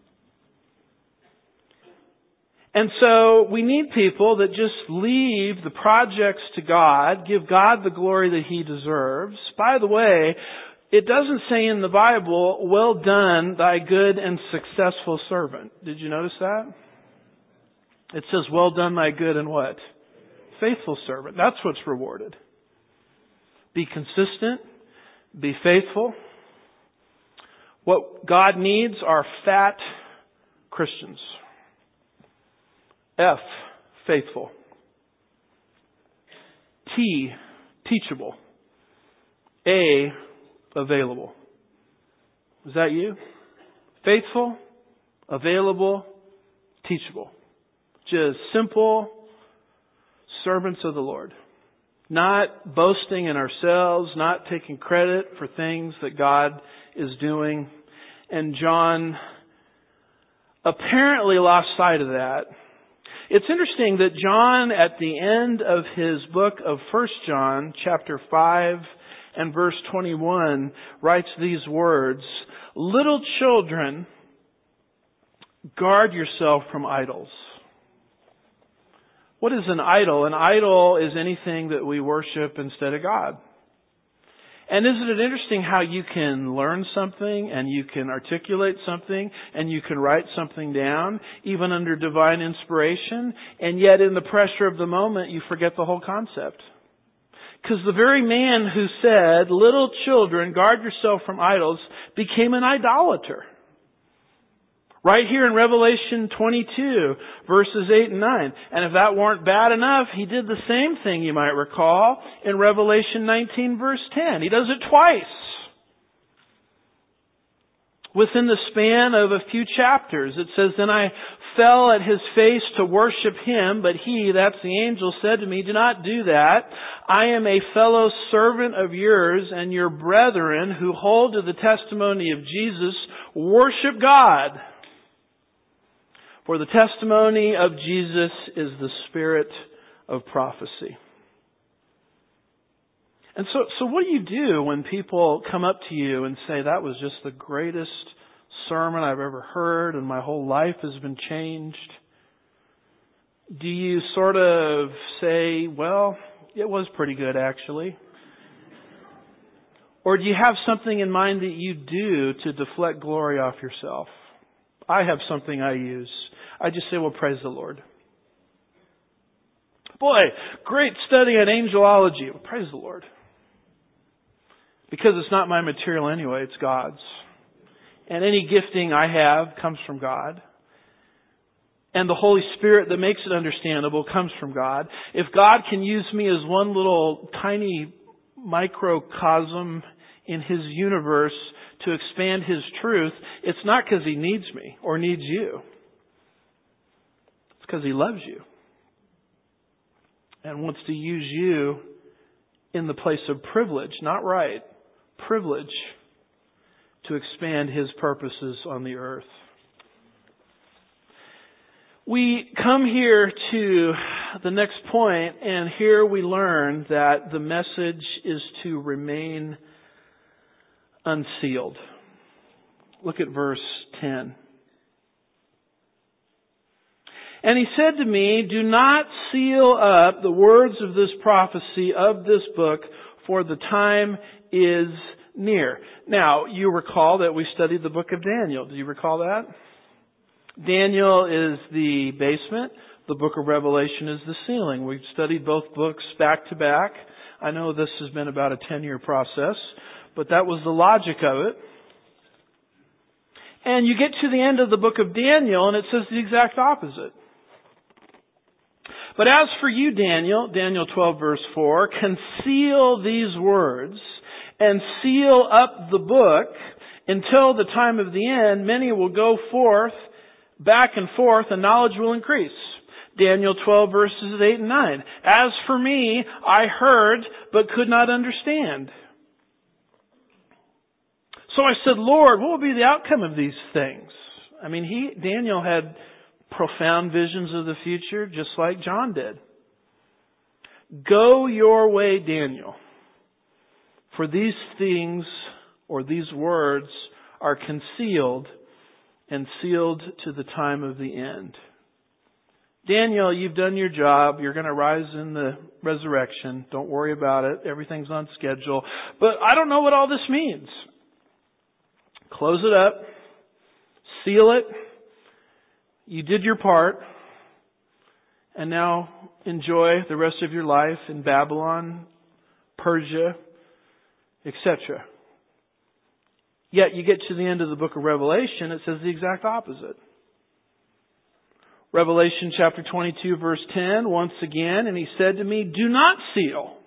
And so we need people that just leave the projects to God, give God the glory that He deserves. By the way, it doesn't say in the Bible, well done, thy good and successful servant. Did you notice that? It says, well done, thy good and what? Faithful servant. That's what's rewarded. Be consistent. Be faithful. What God needs are fat Christians. F, faithful. T, teachable. A, available. Is that you? Faithful, available, teachable. Just simple servants of the Lord. Not boasting in ourselves, not taking credit for things that God is doing. And John apparently lost sight of that. It's interesting that John, at the end of his book of First John, chapter five and verse twenty-one, writes these words, little children, guard yourself from idols. What is an idol? An idol is anything that we worship instead of God. And isn't it interesting how you can learn something and you can articulate something and you can write something down, even under divine inspiration, and yet in the pressure of the moment you forget the whole concept. Because the very man who said, little children, guard yourself from idols, became an idolater. Right here in Revelation twenty-two, verses eight and nine. And if that weren't bad enough, he did the same thing, you might recall, in Revelation nineteen, verse ten. He does it twice. Within the span of a few chapters, it says, then I fell at his face to worship him, but he, that's the angel, said to me, do not do that. I am a fellow servant of yours and your brethren who hold to the testimony of Jesus. Worship God. For the testimony of Jesus is the spirit of prophecy. And so, so what do you do when people come up to you and say, that was just the greatest sermon I've ever heard and my whole life has been changed? Do you sort of say, well, it was pretty good actually? Or do you have something in mind that you do to deflect glory off yourself? I have something I use. I just say, well, praise the Lord. Boy, great study on angelology. Well, praise the Lord. Because it's not my material anyway, it's God's. And any gifting I have comes from God. And the Holy Spirit that makes it understandable comes from God. If God can use me as one little tiny microcosm in His universe to expand His truth, it's not because He needs me or needs you. It's because He loves you and wants to use you in the place of privilege, not right, privilege, to expand His purposes on the earth. We come here to the next point, and here we learn that the message is to remain unsealed. Look at verse ten. And he said to me, do not seal up the words of this prophecy of this book, for the time is near. Now, you recall that we studied the book of Daniel. Do you recall that? Daniel is the basement. The book of Revelation is the ceiling. We've studied both books back to back. I know this has been about a ten-year process, but that was the logic of it. And you get to the end of the book of Daniel, and it says the exact opposite. But as for you, Daniel, Daniel twelve verse four, conceal these words and seal up the book until the time of the end. Many will go forth back and forth, and knowledge will increase. Daniel twelve verses eight and nine. As for me, I heard, but could not understand. So I said, Lord, what will be the outcome of these things? I mean, he, Daniel had profound visions of the future, just like John did. Go your way, Daniel, for these things, or these words, are concealed and sealed to the time of the end. Daniel, you've done your job. You're going to rise in the resurrection. Don't worry about it. Everything's on schedule. But I don't know what all this means. Close it up. Seal it. You did your part. And now enjoy the rest of your life in Babylon, Persia, et cetera. Yet you get to the end of the book of Revelation, it says the exact opposite. Revelation chapter twenty-two verse ten, once again, and he said to me, do not seal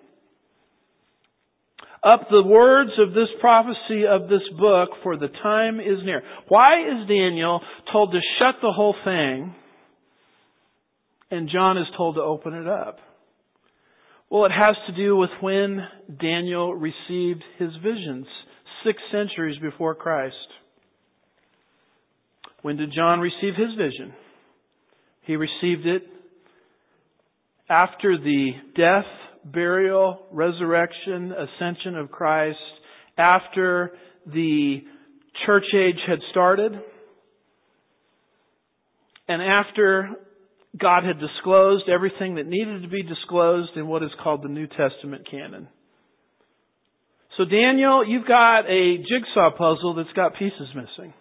up the words of this prophecy of this book, for the time is near. Why is Daniel told to shut the whole thing and John is told to open it up? Well, it has to do with when Daniel received his visions. Six centuries before Christ. When did John receive his vision? He received it after the death, burial, resurrection, ascension of Christ, after the church age had started, and after God had disclosed everything that needed to be disclosed in what is called the New Testament canon. So Daniel, you've got a jigsaw puzzle that's got pieces missing.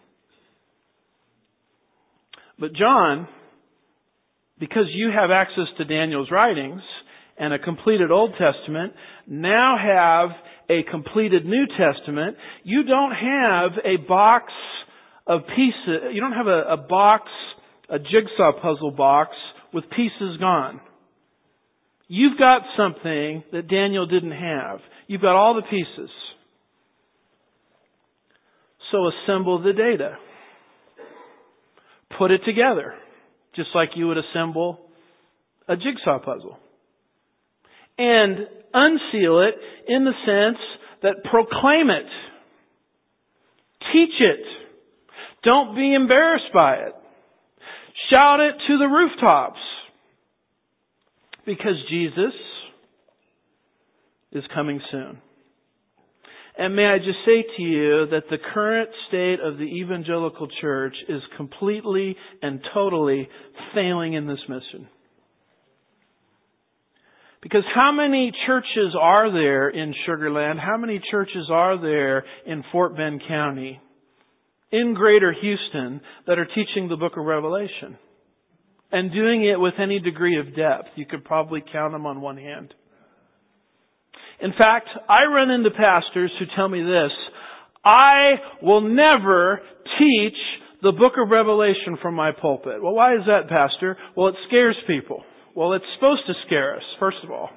But John, because you have access to Daniel's writings and a completed Old Testament, now have a completed New Testament. You don't have a box of pieces, you don't have a, a box, a jigsaw puzzle box with pieces gone. You've got something that Daniel didn't have. You've got all the pieces. So assemble the data. Put it together. Just like you would assemble a jigsaw puzzle. And unseal it in the sense that proclaim it. Teach it. Don't be embarrassed by it. Shout it to the rooftops. Because Jesus is coming soon. And may I just say to you that the current state of the evangelical church is completely and totally failing in this mission. Because how many churches are there in Sugar Land? How many churches are there in Fort Bend County, in Greater Houston, that are teaching the book of Revelation? And doing it with any degree of depth. You could probably count them on one hand. In fact, I run into pastors who tell me this: I will never teach the book of Revelation from my pulpit. Well, why is that, Pastor? Well, it scares people. Well, it's supposed to scare us, first of all.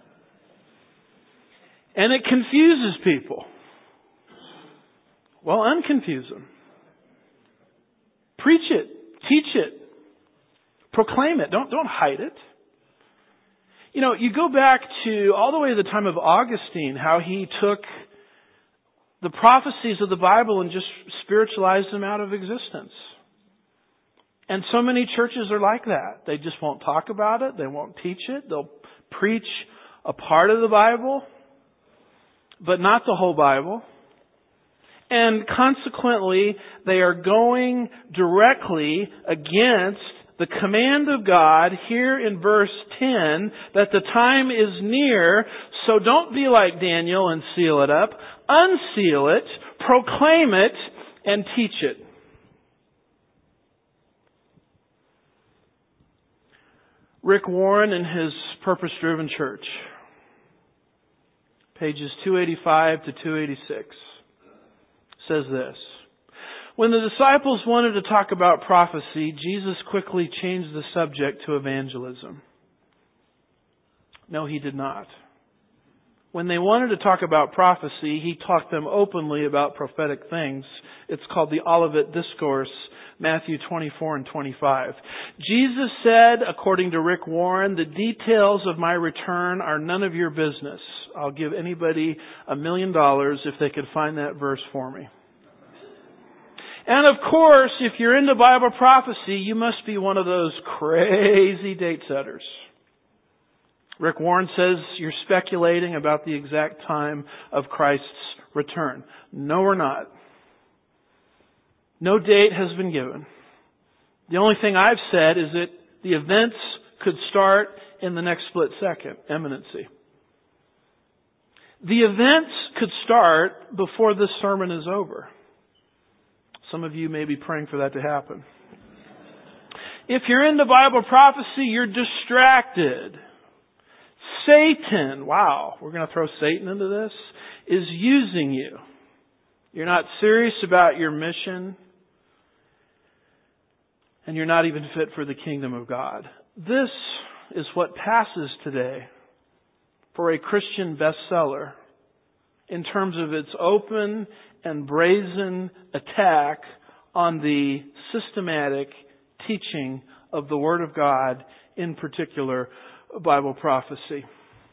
And it confuses people. Well, unconfuse them. Preach it. Teach it. Proclaim it. Don't, don't hide it. You know, you go back to all the way to the time of Augustine, how he took the prophecies of the Bible and just spiritualized them out of existence. And so many churches are like that. They just won't talk about it. They won't teach it. They'll preach a part of the Bible, but not the whole Bible. And consequently, they are going directly against the command of God here in verse ten that the time is near, so don't be like Daniel and seal it up. Unseal it, proclaim it, and teach it. Rick Warren in his Purpose Driven Church, pages two eighty-five to two eighty-six, says this: when the disciples wanted to talk about prophecy, Jesus quickly changed the subject to evangelism. No, He did not. When they wanted to talk about prophecy, He talked them openly about prophetic things. It's called the Olivet Discourse, Matthew twenty-four and twenty-five. Jesus said, according to Rick Warren, the details of my return are none of your business. I'll give anybody a million dollars if they could find that verse for me. And of course, if you're into Bible prophecy, you must be one of those crazy date setters. Rick Warren says you're speculating about the exact time of Christ's return. No, we're not. No date has been given. The only thing I've said is that the events could start in the next split second, eminency. The events could start before this sermon is over. Some of you may be praying for that to happen. If you're into Bible prophecy, you're distracted. Satan, wow, we're going to throw Satan into this, is using you. You're not serious about your mission, and you're not even fit for the kingdom of God. This is what passes today for a Christian bestseller in terms of its open and brazen attack on the systematic teaching of the Word of God, in particular Bible prophecy.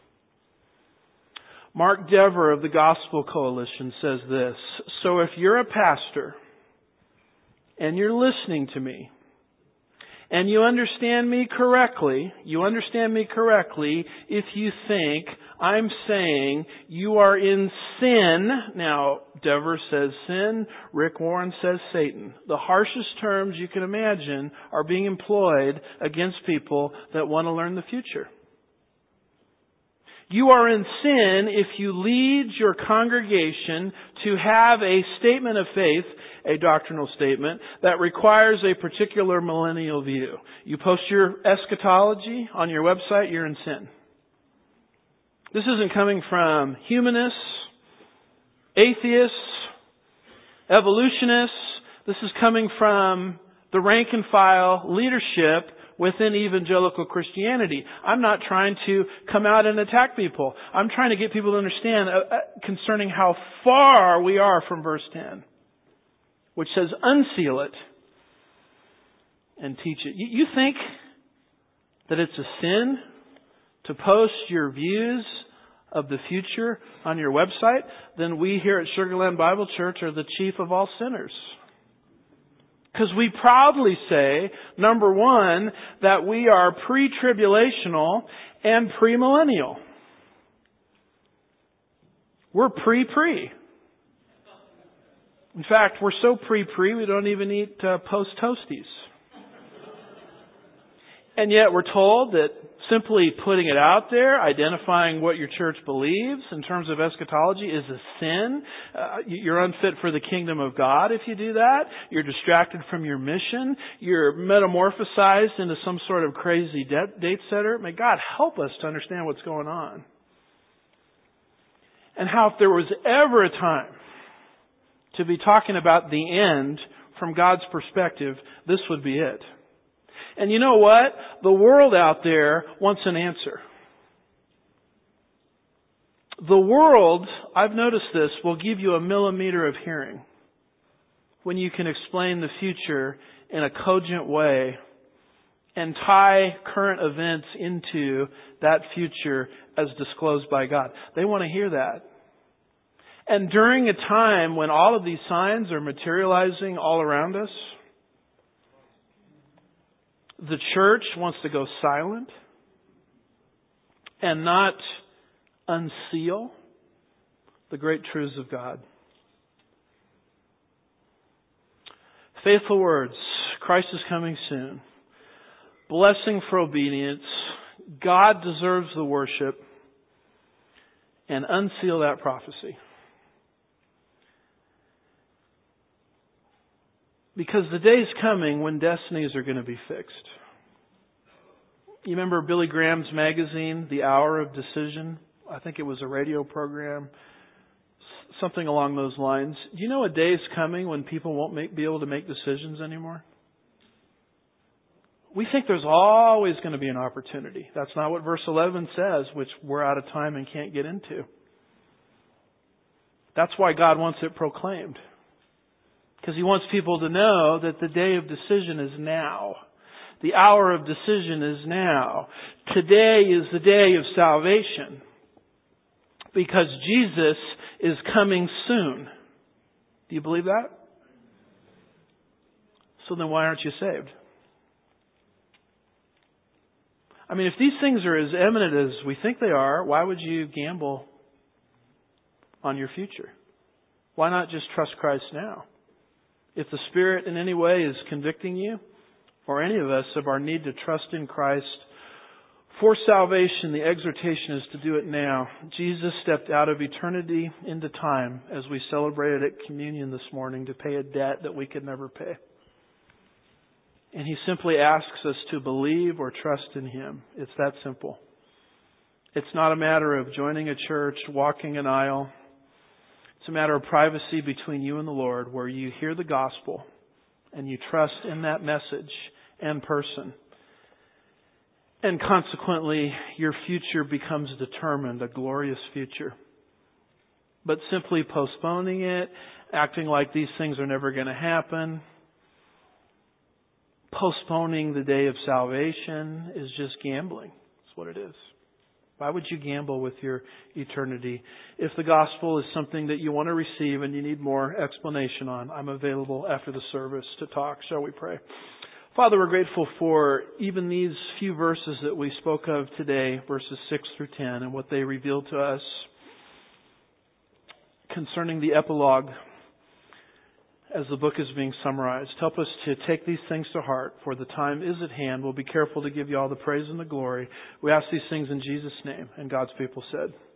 Mark Dever of the Gospel Coalition says this: so if you're a pastor and you're listening to me and you understand me correctly, you understand me correctly if you think I'm saying you are in sin. Now, Dever says sin. Rick Warren says Satan. The harshest terms you can imagine are being employed against people that want to learn the future. You are in sin if you lead your congregation to have a statement of faith, a doctrinal statement, that requires a particular millennial view. You post your eschatology on your website, you're in sin. This isn't coming from humanists, atheists, evolutionists. This is coming from the rank and file leadership within evangelical Christianity. I'm not trying to come out and attack people. I'm trying to get people to understand uh, uh, concerning how far we are from verse ten, which says, unseal it and teach it. You, you think that it's a sin to post your views of the future on your website? Then we here at Sugarland Bible Church are the chief of all sinners. Because we proudly say, number one, that we are pre-tribulational and premillennial. We're pre-pre. In fact, we're so pre-pre we don't even eat uh, post-toasties. And yet we're told that simply putting it out there, identifying what your church believes in terms of eschatology is a sin. Uh, you're unfit for the kingdom of God if you do that. You're distracted from your mission. You're metamorphosized into some sort of crazy de- date setter. May God help us to understand what's going on. And how if there was ever a time to be talking about the end from God's perspective, this would be it. And you know what? The world out there wants an answer. The world, I've noticed this, will give you a millimeter of hearing when you can explain the future in a cogent way and tie current events into that future as disclosed by God. They want to hear that. And during a time when all of these signs are materializing all around us, the church wants to go silent and not unseal the great truths of God. Faithful words. Christ is coming soon. Blessing for obedience. God deserves the worship. And unseal that prophecy. Because the day's coming when destinies are going to be fixed. You remember Billy Graham's magazine, The Hour of Decision? I think it was a radio program. Something along those lines. Do you know a day is coming when people won't make, be able to make decisions anymore? We think there's always going to be an opportunity. That's not what verse eleven says, which we're out of time and can't get into. That's why God wants it proclaimed. Because He wants people to know that the day of decision is now. The hour of decision is now. Today is the day of salvation. Because Jesus is coming soon. Do you believe that? So then why aren't you saved? I mean, if these things are as eminent as we think they are, why would you gamble on your future? Why not just trust Christ now? If the Spirit in any way is convicting you, or any of us, of our need to trust in Christ for salvation, the exhortation is to do it now. Jesus stepped out of eternity into time as we celebrated at communion this morning to pay a debt that we could never pay. And He simply asks us to believe or trust in Him. It's that simple. It's not a matter of joining a church, walking an aisle. It's a matter of privacy between you and the Lord, where you hear the gospel and you trust in that message and person. And consequently, your future becomes determined, a glorious future. But simply postponing it, acting like these things are never going to happen, postponing the day of salvation is just gambling. That's what it is. Why would you gamble with your eternity? If the gospel is something that you want to receive and you need more explanation on, I'm available after the service to talk. Shall we pray? Father, we're grateful for even these few verses that we spoke of today, verses six through ten, and what they reveal to us concerning the epilogue as the book is being summarized. Help us to take these things to heart, for the time is at hand. We'll be careful to give you all the praise and the glory. We ask these things in Jesus' name, and God's people said.